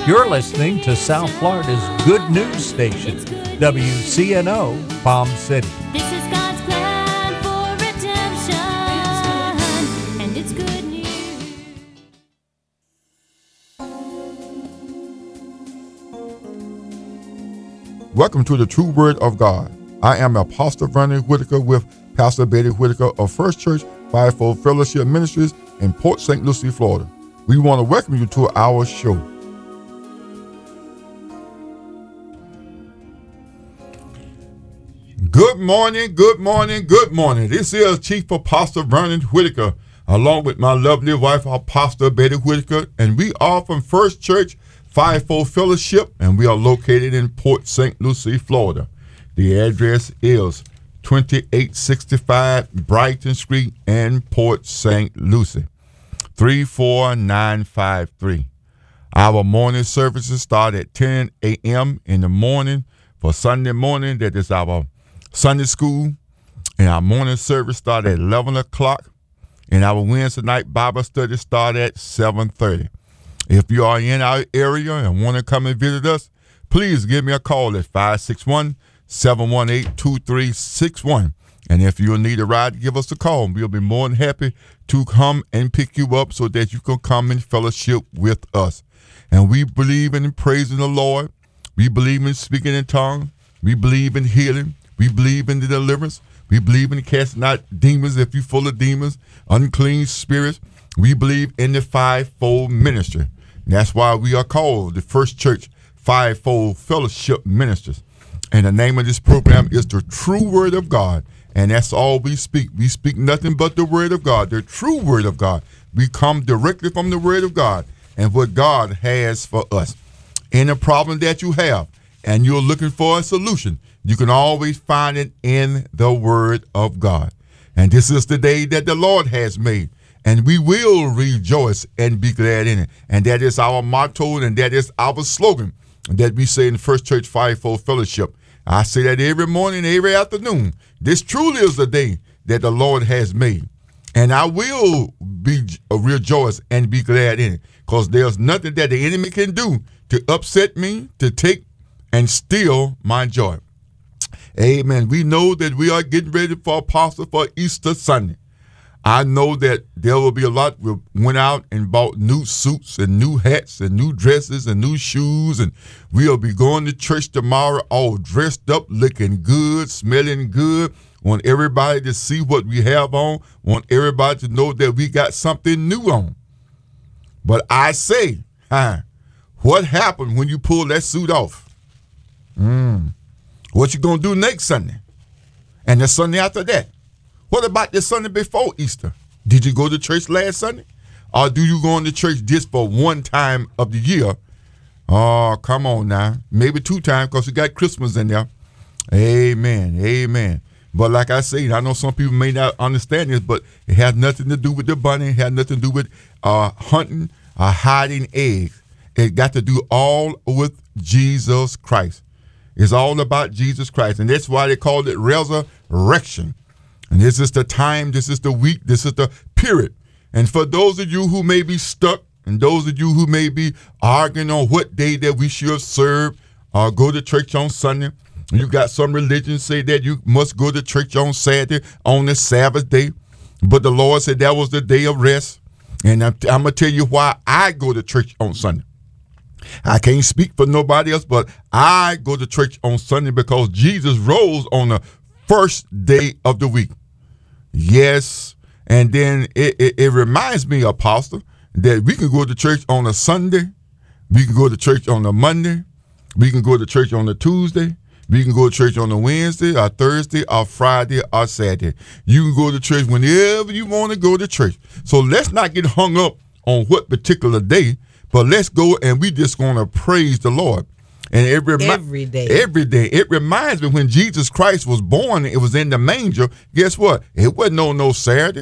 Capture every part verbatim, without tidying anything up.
You're listening to South Florida's good news station, W C N O Palm City. This is God's plan for redemption, and it's good news. Welcome to the True Word of God. I am Apostle Vernon Whitaker with Pastor Betty Whitaker of First Church Fivefold Fellowship Ministries in Port Saint Lucie, Florida. We want to welcome you to our show. Good morning, good morning, good morning. This is Chief Apostle Vernon Whitaker, along with my lovely wife, Apostle Betty Whitaker, and we are from First Church Fivefold Fellowship, and we are located in Port Saint Lucie, Florida. The address is twenty-eight sixty-five Brighton Street in Port Saint Lucie, three four nine five three. Our morning services start at ten a.m. in the morning for Sunday morning. That is our Sunday school, and our morning service start at eleven o'clock, and our Wednesday night Bible study start at seven thirty. If you are in our area and want to come and visit us, please give me a call at five six one, seven one eight, two three six one. And if you need a ride, give us a call. We'll be more than happy to come and pick you up so that you can come and fellowship with us. And we believe in praising the Lord. We believe in speaking in tongues. We believe in healing. We believe in the deliverance. We believe in casting out demons if you're full of demons, unclean spirits. We believe in the fivefold ministry. And that's why we are called the First Church Fivefold Fellowship Ministries. And the name of this program is the True Word of God. And that's all we speak. We speak nothing but the Word of God, the true Word of God. We come directly from the Word of God and what God has for us. Any problem that you have and you're looking for a solution, you can always find it in the Word of God. And this is the day that the Lord has made, and we will rejoice and be glad in it. And that is our motto, and that is our slogan that we say in First Church Fivefold Fellowship. I say that every morning, every afternoon. This truly is the day that the Lord has made, and I will be rejoice and be glad in it, because there's nothing that the enemy can do to upset me, to take and steal my joy. Amen. We know that we are getting ready for Apostle for Easter Sunday. I know that there will be a lot. We went out and bought new suits and new hats and new dresses and new shoes, and we'll be going to church tomorrow all dressed up, looking good, smelling good. Want everybody to see what we have on. Want everybody to know that we got something new on. But I say, huh, what happened when you pull that suit off? Mm. What you gonna do next Sunday? And the Sunday after that? What about the Sunday before Easter? Did you go to church last Sunday? Or do you go to church just for one time of the year? Oh, come on now. Maybe two times, because you got Christmas in there. Amen. Amen. But like I say, I know some people may not understand this, but it has nothing to do with the bunny. It has nothing to do with uh, hunting or hiding eggs. It got to do all with Jesus Christ. It's all about Jesus Christ. And that's why they call it resurrection. And this is the time, this is the week, this is the period. And for those of you who may be stuck, and those of you who may be arguing on what day that we should serve or go to church on Sunday, you got some religions say that you must go to church on Saturday, on the Sabbath day. But the Lord said that was the day of rest. And I'm, I'm going to tell you why I go to church on Sunday. I can't speak for nobody else, but I go to church on Sunday because Jesus rose on the first day of the week. Yes, and then it, it, it reminds me, Apostle, that we can go to church on a Sunday, we can go to church on a Monday, we can go to church on a Tuesday, we can go to church on a Wednesday, or Thursday, or Friday, or Saturday. You can go to church whenever you want to go to church. So let's not get hung up on what particular day, but let's go and we just going to praise the Lord. And it remi- every day. Every day. It reminds me when Jesus Christ was born, it was in the manger. Guess what? It wasn't on no Saturday.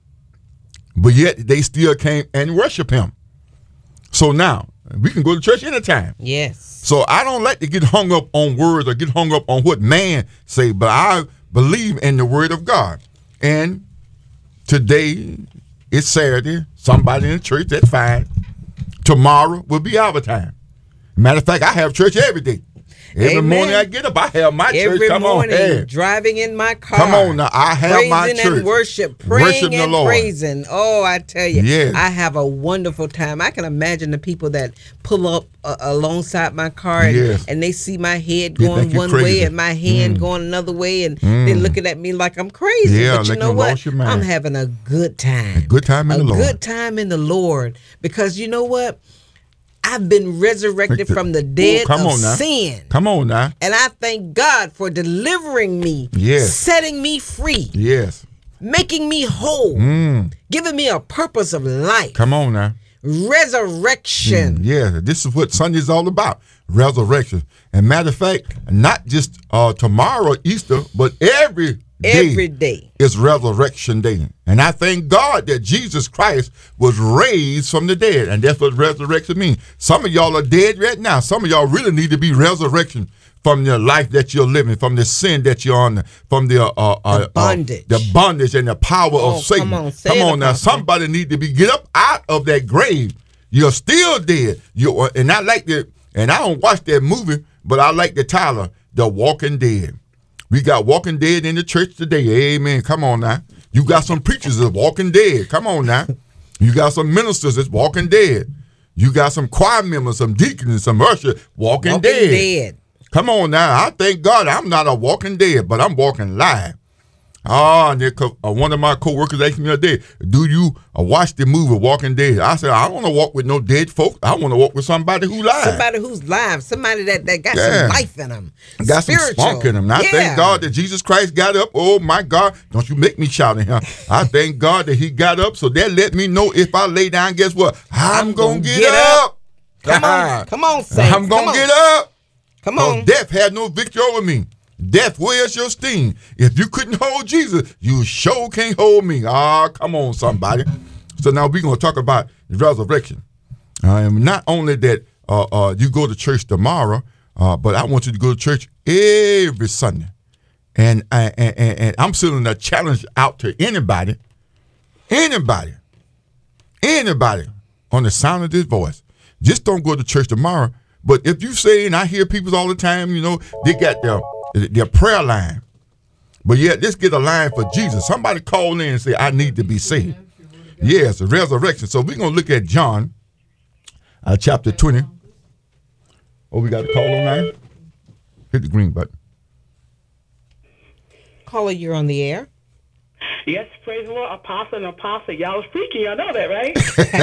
But yet they still came and worship him. So now, we can go to church anytime. Yes. So I don't like to get hung up on words or get hung up on what man say, but I believe in the word of God. And today, it's Saturday. Somebody in the church, that's fine. Tomorrow will be our time. Matter of fact, I have church every day. Every Amen. morning I get up, I have my Every church. Come morning, on, hey. driving in my car. Come on now, I have praising my church. and worship, praying Worship the and Lord. praising. Oh, I tell you, Yes. I have a wonderful time. I can imagine the people that pull up uh, alongside my car and, Yes. and they see my head They going think you one crazy. way and my hand Mm. going another way, and Mm. they're looking at me like I'm crazy. Yeah, but you like know you what? lost your mind. I'm having a good time. A good time in a the Lord. good time in the Lord, because you know what? I've been resurrected from the dead Ooh, come of on now. sin. Come on now. And I thank God for delivering me, Yes. setting me free, Yes. making me whole, Mm. giving me a purpose of life, Come on now. resurrection. Yeah, this is what Sunday's all about. Resurrection. And matter of fact, not just uh, tomorrow, Easter, but every day Every day. is Resurrection Day. And I thank God that Jesus Christ was raised from the dead. And that's what resurrection means. Some of y'all are dead right now. Some of y'all really need to be resurrection from the life that you're living, from the sin that you're on, from the, uh, uh, The bondage. Uh, the bondage and the power Oh, of Satan. come on, say Come it, on now. Apostle. Somebody need to be get up out of that grave. You're still dead. You are, and I like the, and I don't watch that movie, but I like the title, The Walking Dead. We got Walking Dead in the church today. Amen. Come on now. You got some preachers that's walking dead. Come on now. You got some ministers that's walking dead. You got some choir members, some deacons, some ushers walking, Walking dead. dead. Come on now. I thank God I'm not a walking dead, but I'm walking live. Ah, and co- uh, one of my co-workers asked me the other day, do you uh, watch the movie Walking Dead? I said, I don't want to walk with no dead folks. I want to walk with somebody who live. Somebody who's live, somebody that, that got Yeah. some life in them. Got Spiritual. some spunk in him. And I yeah. thank God that Jesus Christ got up. Oh, my God. Don't you make me shout at him. I thank God that he got up, so that let me know if I lay down, guess what? I'm, I'm going to gonna get, get up. up. Come on. Come on, saints. I'm going Come to on. get up. Come Because on. death had no victory over me. Death, where's your sting? If you couldn't hold Jesus, you sure can't hold me. Ah, come on, somebody. So now we're going to talk about the resurrection. Uh, and not only that uh, uh, you go to church tomorrow, uh, but I want you to go to church every Sunday. And, uh, and, and, and I'm sending a challenge out to anybody, anybody, anybody on the sound of this voice. Just don't go to church tomorrow. But if you say, and I hear people all the time, you know, they got their, their prayer line. But yet, let's get a line for Jesus. Somebody call in and say, I need to be saved. Yes, the resurrection. So we're going to look at John uh, chapter twenty. Oh, we got a call online? Hit the green button. Caller, you're on the air. Yes, praise the Lord, apostle and apostle. Y'all is preaching, y'all know that, right?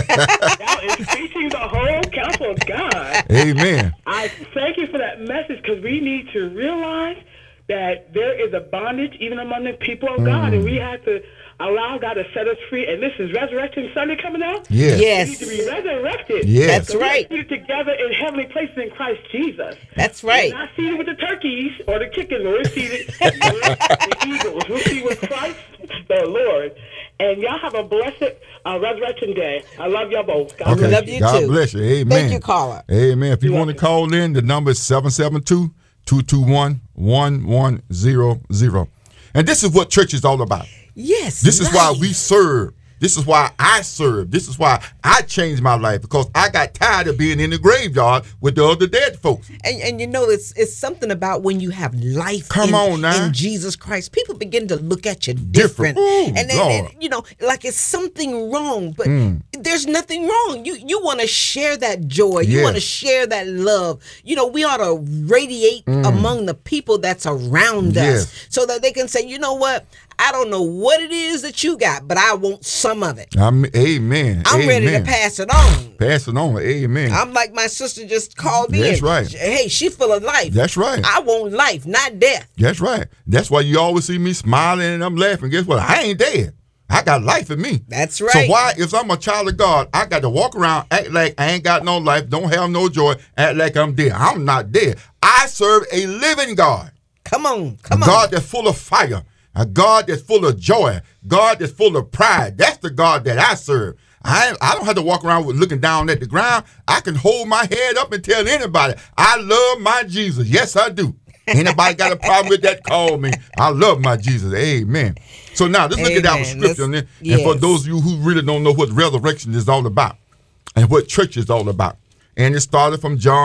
Y'all is preaching the whole counsel of God. Amen. I thank you for that message, because we need to realize that there is a bondage even among the people of God, and we have to allow God to set us free. And this is Resurrection Sunday coming up. Yes. Yes. We need to be resurrected. Yes. That's So we right. are seated together in heavenly places in Christ Jesus. That's right. We're not seated with the turkeys or the chickens. We're seated with the eagles. We're seated with Christ the Lord. And y'all have a blessed uh, Resurrection Day. I love y'all both. God Okay. bless love you God too. bless you. Amen. Thank you, caller. Amen. If you You're want to welcome. call in, the number is seven seven two, two two one, one one zero zero. And this is what church is all about. Yes. This is why life. we serve. This is why I serve. This is why I changed my life, because I got tired of being in the graveyard with the other dead folks. And, and you know, it's it's something about when you have life Come in, on now. in Jesus Christ. People begin to look at you different. Different. Ooh, and, then, Lord. and, you know, like it's something wrong, but Mm. there's nothing wrong. You you want to share that joy. You Yes. want to share that love. You know, we ought to radiate among the people that's around Mm. Yes. us so that they can say, you know what? I don't know what it is that you got, but I want some of it. I'm, amen. I'm amen. ready to pass it on. Pass it on. Amen. I'm like my sister just called in. That's right. Hey, she full of life. That's right. I want life, not death. That's right. That's why you always see me smiling and I'm laughing. Guess what? I ain't dead. I got life in me. That's So right. why, if I'm a child of God, I got to walk around, act like I ain't got no life, don't have no joy, act like I'm dead. I'm not dead. I serve a living God. Come on, A come on. God that's full of fire. A God that's full of joy. God that's full of pride. That's the God that I serve. I I don't have to walk around with looking down at the ground. I can hold my head up and tell anybody, I love my Jesus. Yes, I do. Anybody got a problem with that, call me. I love my Jesus. Amen. So now let's look at our Amen. scripture. Let's- And, and for yes. those of you who really don't know what resurrection is all about and what church is all about. And it started from John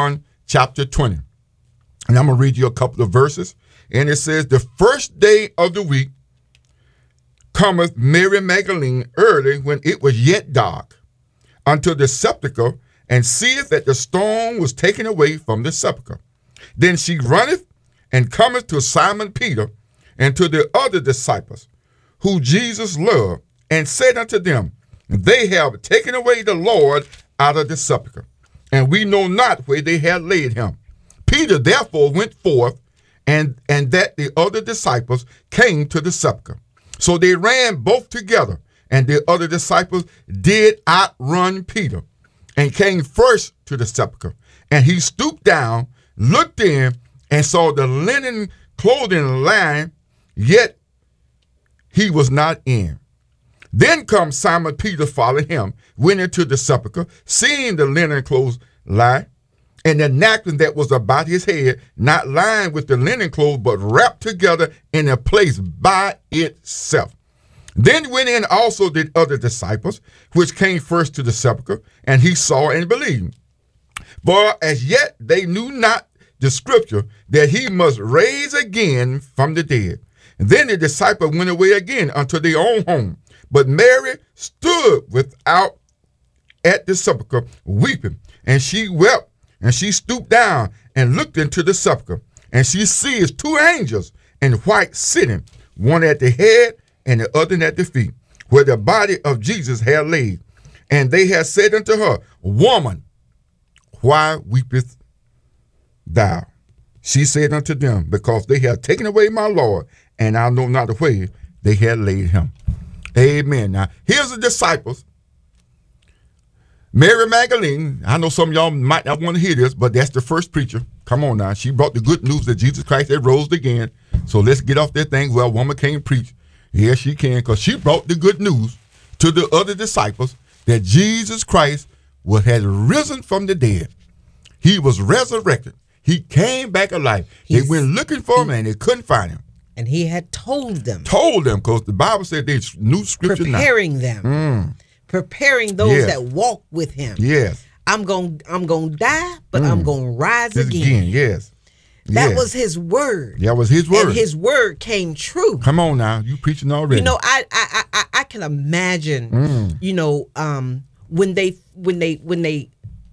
chapter twenty. And I'm going to read you a couple of verses. And it says, the first day of the week cometh Mary Magdalene early when it was yet dark unto the sepulchre, and seeth that the stone was taken away from the sepulchre. Then she runneth and cometh to Simon Peter and to the other disciples, who Jesus loved, and said unto them, they have taken away the Lord out of the sepulchre, and we know not where they had laid him. Peter therefore went forth, and, and that the other disciples came to the sepulchre. So they ran both together, and the other disciples did outrun Peter, and came first to the sepulchre. And he stooped down, looked in, and saw the linen clothing lying, yet he was not in. Then comes Simon Peter, followed him, went into the sepulchre, seeing the linen clothes lie, and the napkin that was about his head, not lying with the linen clothes, but wrapped together in a place by itself. Then went in also the other disciples, which came first to the sepulchre, and he saw and believed. For as yet they knew not the scripture, that he must raise again from the dead. And then the disciples went away again unto their own home. But Mary stood without at the sepulchre, weeping, and she wept. And she stooped down and looked into the sepulchre, and she sees two angels in white sitting, one at the head and the other at the feet, where the body of Jesus had laid. And they had said unto her, Woman, why weepest thou? She said unto them, Because they have taken away my Lord, and I know not the way they had laid him. Amen. Now, here's the disciples. Mary Magdalene, I know some of y'all might not want to hear this, but that's the first preacher. Come on now. She brought the good news that Jesus Christ had rose again. So let's get off that thing. Well, a woman can't preach. Yes, she can, because she brought the good news to the other disciples that Jesus Christ was, had risen from the dead. He was resurrected. He came back alive. He's, they went looking for him, and they couldn't find him. And he had told them. Told them, because the Bible said they knew scripture now. Preparing them. Mm. Preparing those yes. that walk with him. Yes. I'm going I'm going to die, but mm. I'm going to rise again. again. Yes. That yes. was his word. That was his word. And his word came true. Come on now. You preaching already. You know, I I I, I can imagine, mm. you know, um, when they when they when they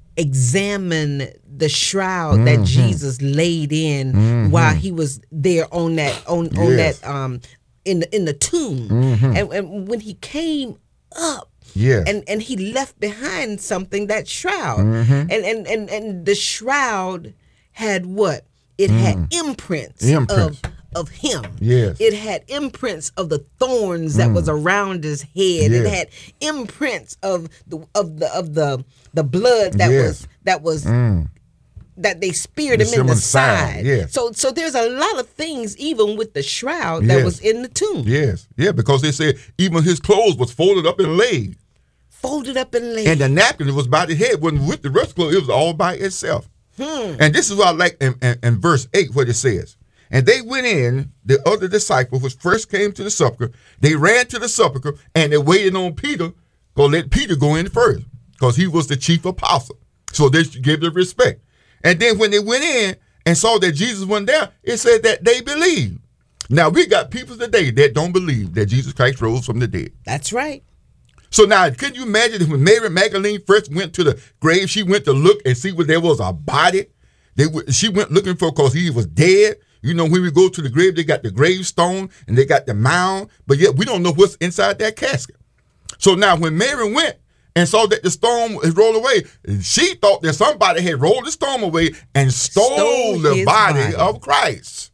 examine the shroud mm-hmm. that Jesus laid in mm-hmm. while he was there on that on, on yes. that um in the in the tomb. Mm-hmm. And, and when he came up, yes. and and he left behind something, that shroud. Mm-hmm. And, and and and the shroud had what? It mm. had imprints, imprints of of him. Yes. It had imprints of the thorns that mm. was around his head. Yes. It had imprints of the of the of the the blood that yes. was that was mm. that they speared the him in the side. side. Yes. So so there's a lot of things even with the shroud that yes. was in the tomb. Yes. Yeah, because they said even his clothes was folded up and laid. Folded up and laid. And the napkin was by the head, wasn't with the rest of the clothes, it was all by itself. Hmm. And this is what I like in, in, in verse eight, what it says. And they went in, the other disciples, which first came to the sepulchre, they ran to the sepulchre, and they waited on Peter, go let Peter go in first, because he was the chief apostle. So they gave the respect. And then when they went in and saw that Jesus went down, it said that they believed. Now, we got people today that don't believe that Jesus Christ rose from the dead. That's right. So now, can you imagine when Mary Magdalene first went to the grave, she went to look and see where there was a body. They She went looking for, because he was dead. You know, when we go to the grave, they got the gravestone and they got the mound, but yet we don't know what's inside that casket. So now when Mary went and saw that the stone had rolled away, she thought that somebody had rolled the stone away and stole, stole the body, body of Christ.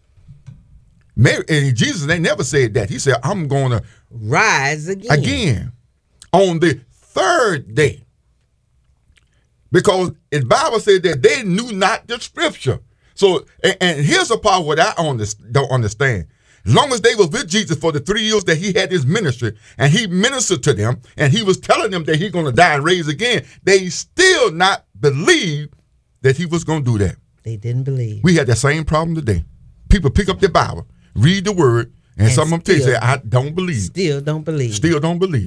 Mary, and Jesus, they never said that. He said, I'm going to rise again. Again. On the third day. Because the Bible said that they knew not the scripture. So, and, and here's a part what I don't understand. As long as they were with Jesus for the three years that he had his ministry, and he ministered to them, and he was telling them that he's going to die and raise again, they still not believe that he was going to do that. They didn't believe. We had the same problem today. People pick up their Bible, read the word, and, and some of them tell you, say, I don't believe. Still don't believe. Still don't believe.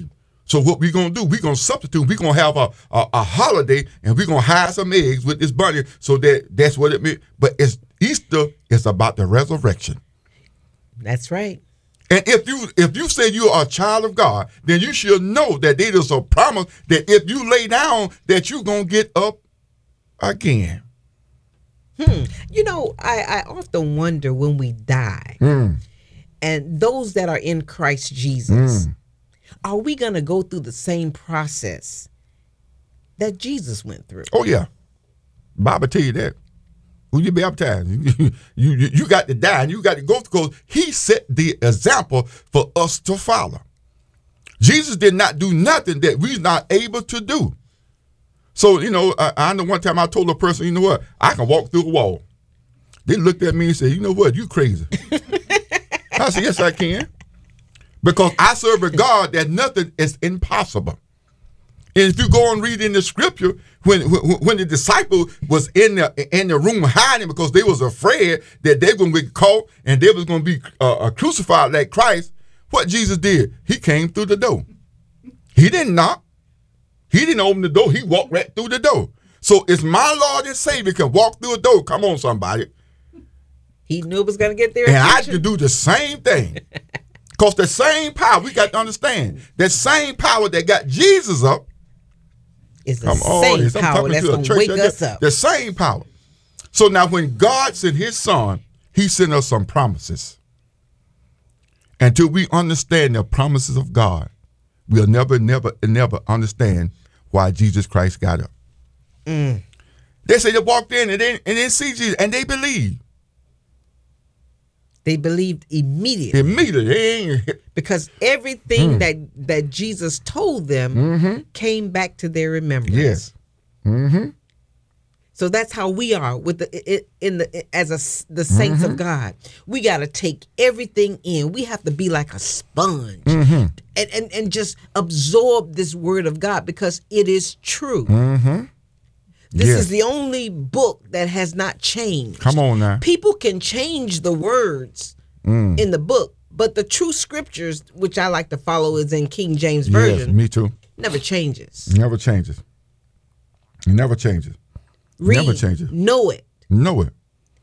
So what we gonna do? We gonna substitute. We gonna have a, a a holiday, and we gonna hide some eggs with this bunny. So that that's what it means. But it's Easter is about the resurrection. That's right. And if you if you say you are a child of God, then you should know that there is a promise that if you lay down, that you're gonna get up again. Hmm. You know, I, I often wonder when we die, Mm. and those that are in Christ Jesus, Mm. are we going to go through the same process that Jesus went through? Oh yeah, Bible tell you that. When you baptized, you, you you got to die and you got to go through. Because he set the example for us to follow. Jesus did not do nothing that we're not able to do. So, you know, I, I know one time I told a person, you know what, I can walk through a wall. They looked at me and said, you know what, you crazy. I said, yes, I can. Because I serve a God that nothing is impossible. And if you go and read in the scripture, when when, when the disciple was in the in the room hiding because they was afraid that they were going to be caught and they was going to be uh, crucified like Christ, what Jesus did, he came through the door. He didn't knock. He didn't open the door. He walked right through the door. So it's my Lord and Savior can walk through a door. Come on, somebody. He knew it was going to get there. And I could do the same thing. Because the same power, we got to understand, that same power that got Jesus up, it's the Come same on, I'm power talking that's to a going to church wake out us there. up. The same power. So now when God sent his son, he sent us some promises. Until we understand the promises of God, we'll never, never, never understand why Jesus Christ got up. Mm. They say they walked in and then and then see Jesus and they believed. They believed immediately. Immediately. They ain't, Because everything Mm. that, that Jesus told them mm-hmm. came back to their remembrance. Yes. Mm-hmm. So that's how we are with the it, in the as a, the saints Mm-hmm. of God. We got to take everything in. We have to be like a sponge Mm-hmm. and, and and just absorb this word of God because it is true. Mm-hmm. This Yes. is the only book that has not changed. Come on now. People can change the words Mm. in the book, but the true scriptures, which I like to follow, is in King James Yes, Version, me too. never changes. Never changes. It never changes. Read, Never changes. know it, Know it.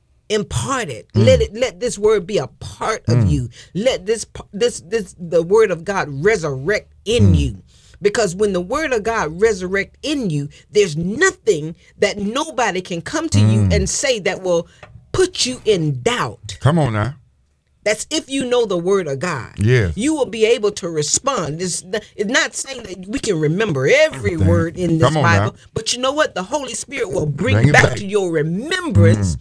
impart it. Mm. Let it. Let this word be a part of you. Let this this this the word of God resurrect in Mm. you. Because when the word of God resurrect in you, there's nothing that nobody can come to you Mm. and say that will put you in doubt. Come on now. That's if you know the word of God. Yes. You will be able to respond. It's, it's not saying that we can remember every Everything. word in this Come on Bible, now. but you know what? The Holy Spirit will bring, Bring it back, back. to your remembrance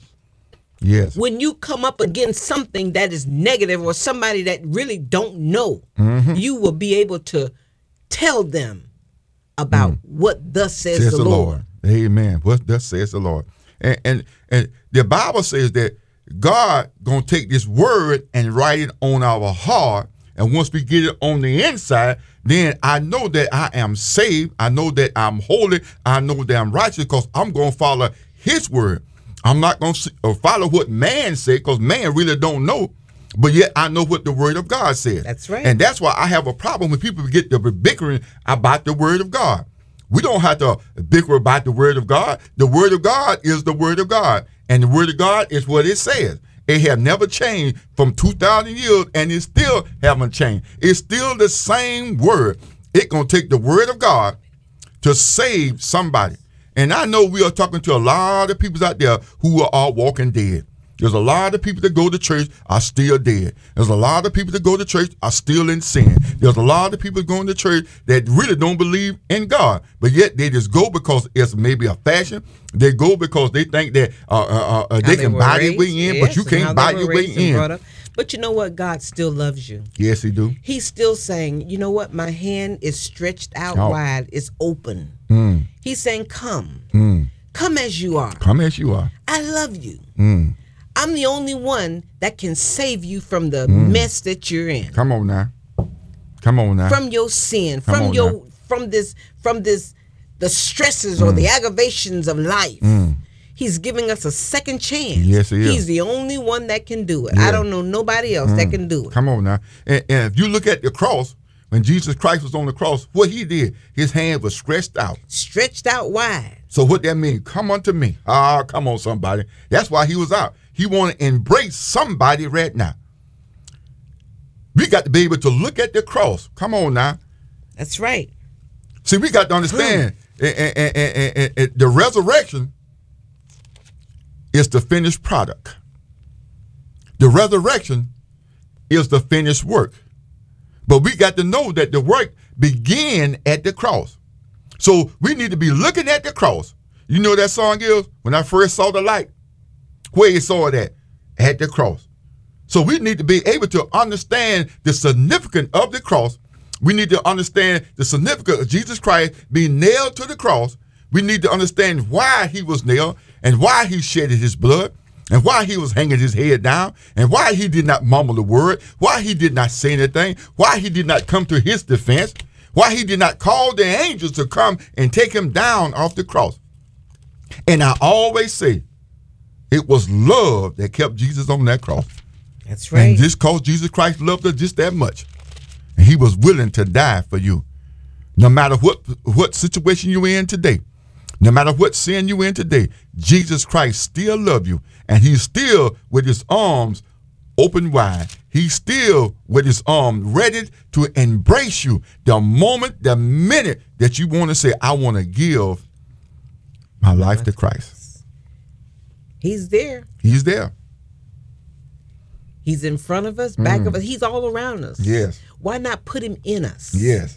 Yes. when you come up against something that is negative or somebody that really don't know. Mm-hmm. You will be able to tell them about what thus says, Says the Lord. Amen. What thus says the Lord. And, and and the Bible says that God gonna take this word and write it on our heart. And once we get it on the inside, then I know that I am saved. I know that I'm holy. I know that I'm righteous because I'm gonna follow his word. I'm not gonna see, or follow what man said because man really don't know. But yet I know what the word of God says. That's right. And that's why I have a problem when people get to bickering about the word of God. We don't have to bicker about the word of God. The word of God is the word of God. And the word of God is what it says. It have never changed from two thousand years, and it still haven't changed. It's still the same word. It's going to take the word of God to save somebody. And I know we are talking to a lot of people out there who are all walking dead. There's a lot of people that go to church are still dead. There's a lot of people that go to church are still in sin. There's a lot of people going to church that really don't believe in God, but yet they just go because it's maybe a fashion. They go because they think that uh, uh, uh, they How can were buy their raised, way in, yes, but you and how can't they buy were your way raised and brought in. up. But you know what? God still loves you. Yes, he do. He's still saying, you know what? My hand is stretched out Oh. wide. It's open. Mm, He's saying, come. mm. Come as you are. Come as you are. I love you. Mm. I'm the only one that can save you from the Mm. mess that you're in. Come on now. Come on now. From your sin, Come from on your now. from this from this the stresses or the aggravations of life. Mm. He's giving us a second chance. Yes, he is. He's the only one that can do it. Yeah. I don't know nobody else that can do it. Come on now. And, and if you look at the cross, when Jesus Christ was on the cross, what he did, his hand was stretched out. Stretched out wide. So what that means, come unto me. Ah, come on, somebody. That's why he was out. He wanted to embrace somebody right now. We got to be able to look at the cross. Come on now. That's right. See, we got to understand eh, eh, eh, eh, eh, eh, the resurrection is the finished product. The resurrection is the finished work. But we got to know that the work began at the cross. So we need to be looking at the cross. You know what that song is? When I first saw the light, where you saw it at? At the cross. So we need to be able to understand the significance of the cross. We need to understand the significance of Jesus Christ being nailed to the cross. We need to understand why he was nailed and why he shedded his blood and why he was hanging his head down and why he did not mumble a word, why he did not say anything, why he did not come to his defense, why he did not call the angels to come and take him down off the cross. And I always say, it was love that kept Jesus on that cross. That's right. And just because Jesus Christ loved us just that much. And he was willing to die for you. No matter what, what situation you're in today, no matter what sin you're in today, Jesus Christ still loves you. And he's still with his arms open wide. He's still with his arms ready to embrace you the moment, the minute that you want to say, I want to give my life to Christ. He's there. He's there. He's in front of us, back mm. of us. He's all around us. Yes. Why not put him in us? Yes.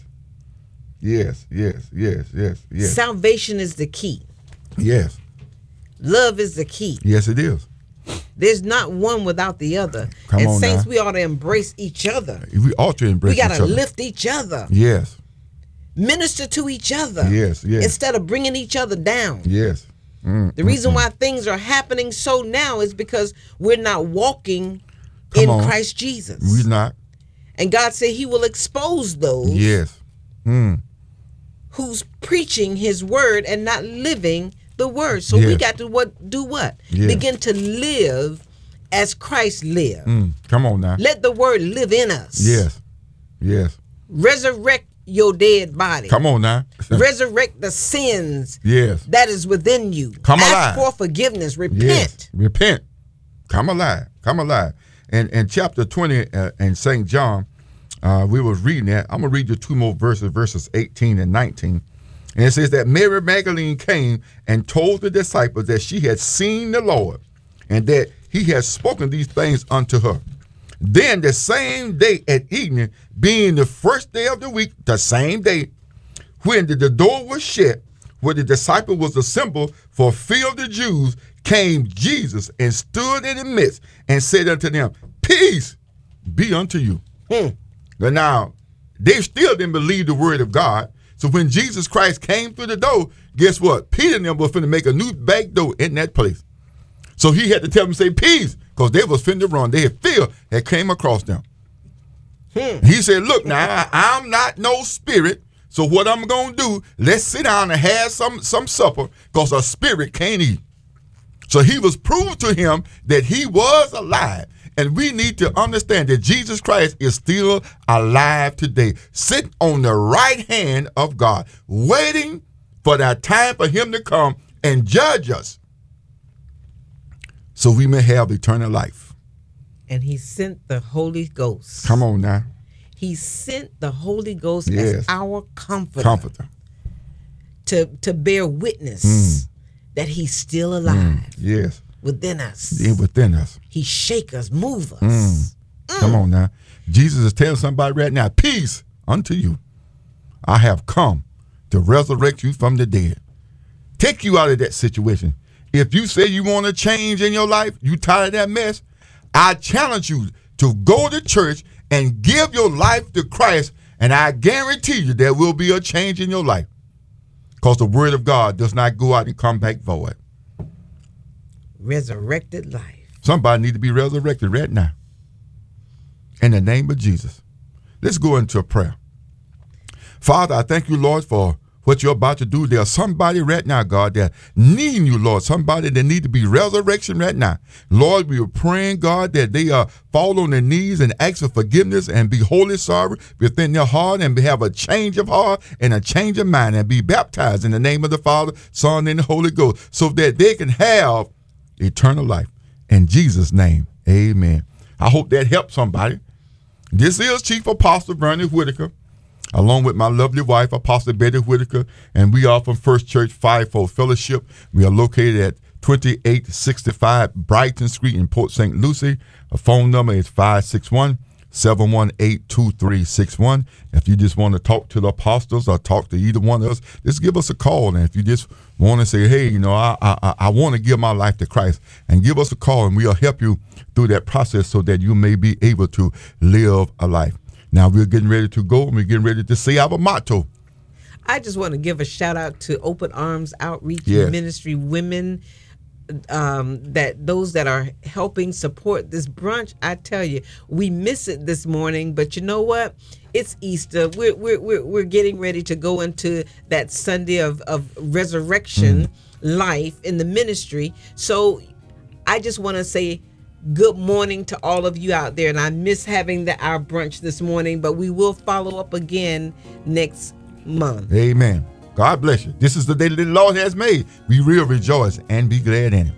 Yes, yes, yes, yes, yes. Salvation is the key. Yes. Love is the key. Yes, it is. There's not one without the other. Come and on saints, now. we ought to embrace each other. We ought to embrace we gotta each other. lift each other. Yes. Minister to each other. Yes, yes. Instead of bringing each other down. Yes. Mm, the reason mm, why things are happening so now is because we're not walking Come in on. Christ Jesus. We're not. And God said he will expose those yes. mm. who's preaching his word and not living the word. So yes. we got to what do what? Yes. Begin to live as Christ lived. Mm. Come on now. Let the word live in us. Yes. Yes. Resurrect your dead body. Come on now. Resurrect the sins yes. that is within you. Come Ask alive. for forgiveness. Repent. Yes. Repent. Come alive. Come alive. And in chapter twenty uh, in Saint John, uh, we was reading that. I'm going to read you two more verses, verses eighteen and nineteen. And it says that Mary Magdalene came and told the disciples that she had seen the Lord and that he had spoken these things unto her. Then the same day at evening, being the first day of the week, the same day, when the, the door was shut, where the disciple was assembled for fear of the Jews, came Jesus and stood in the midst and said unto them, peace be unto you. Hmm. But now, they still didn't believe the word of God. So when Jesus Christ came through the door, guess what? Peter and them was finna make a new back door in that place. So he had to tell them, say, peace, because they was finna run. They had fear that came across them. Hmm. He said, look, now, I, I'm not no spirit, so what I'm going to do, let's sit down and have some, some supper, because a spirit can't eat. So he was proved to him that he was alive. And we need to understand that Jesus Christ is still alive today, sitting on the right hand of God, waiting for that time for him to come and judge us so we may have eternal life. And he sent the Holy Ghost. Come on now. He sent the Holy Ghost Yes. as our comforter, Comforter. to, to bear witness Mm. that he's still alive Mm. Yes. within us. In within us. He shake us, move us. Mm. Come on now. Jesus is telling somebody right now, peace unto you. I have come to resurrect you from the dead. Take you out of that situation. If you say you want to change in your life, you tired of that mess, I challenge you to go to church and give your life to Christ, and I guarantee you there will be a change in your life, because the word of God does not go out and come back void. Resurrected life. Somebody need to be resurrected right now. In the name of Jesus. Let's go into a prayer. Father, I thank you, Lord, for, what you're about to do. There's somebody right now, God, that needing you, Lord. Somebody that need to be resurrection right now. Lord, we are praying, God, that they uh, fall on their knees and ask for forgiveness and be wholly sorry within their heart and have a change of heart and a change of mind and be baptized in the name of the Father, Son, and the Holy Ghost so that they can have eternal life. In Jesus' name, amen. I hope that helps somebody. This is Chief Apostle Vernon Whitaker, along with my lovely wife, Apostle Betty Whitaker, and we are from First Church Fivefold Fellowship. We are located at twenty-eight sixty-five Brighton Street in Port Saint Lucie. Our phone number is five six one, seven one eight, two three six one. If you just want to talk to the apostles or talk to either one of us, just give us a call. And if you just want to say, hey, you know, I I, I want to give my life to Christ, and give us a call, and we'll help you through that process so that you may be able to live a life. Now we're getting ready to go, and we're getting ready to say our motto. I just want to give a shout out to Open Arms Outreach Yes. Ministry women, um, that those that are helping support this brunch. I tell you, we miss it this morning, but you know what? It's Easter. We're we're we're, we're getting ready to go into that Sunday of of resurrection mm. life in the ministry. So I just want to say good morning to all of you out there, and I miss having the our brunch this morning, but we will follow up again next month. Amen. God bless you. This is the day that the Lord has made. We will rejoice and be glad in it.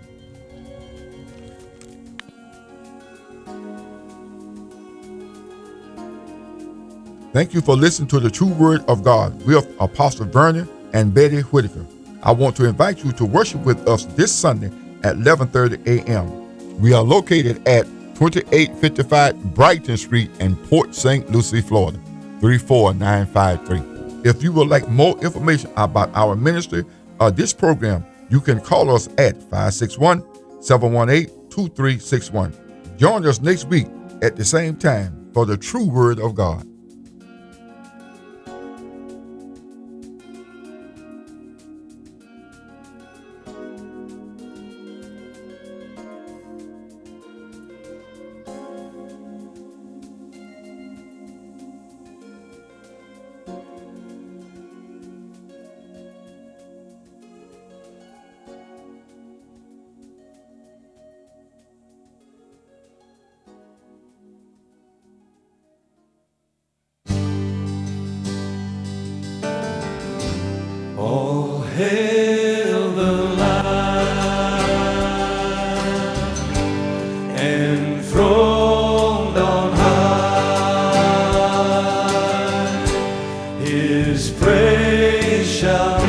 Thank you for listening to the True Word of God with Apostle Vernon and Betty Whitaker. I want to invite you to worship with us this Sunday at eleven thirty a.m. We are located at twenty-eight fifty-five Brighton Street in Port Saint Lucie, Florida, three four nine five three. If you would like more information about our ministry or this program, you can call us at five six one, seven one eight, two three six one. Join us next week at the same time for the True Word of God. All hail the Lamb, enthroned on high, His praise shall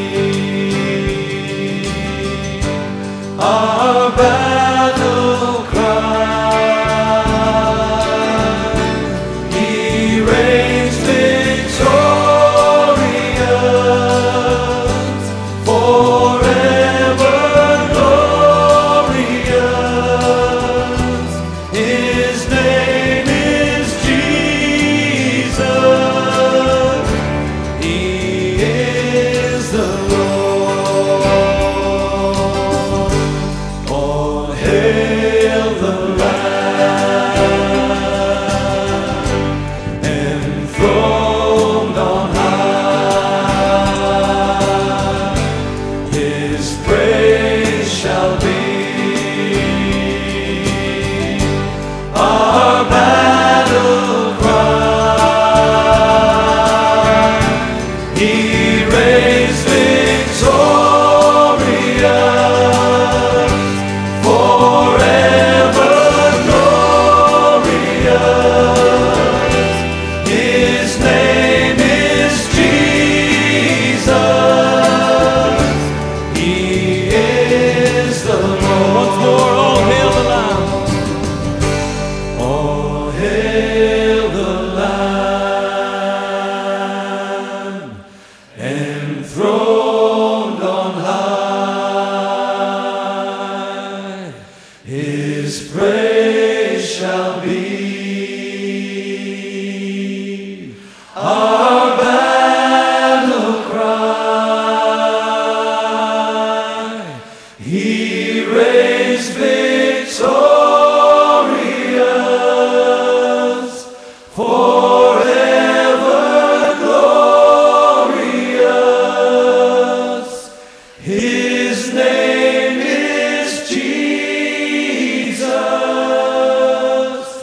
be our battle cry. He reigns victorious, forever glorious. His name is Jesus. He is the Lord. All hail the Lamb, enthroned on high. His praise shall be our battle cry. He reigns victorious, forever glorious. His name is Jesus. He is the Lord. Once more, all hail the Lamb. All hail the Lamb, enthroned on high. His praise shall be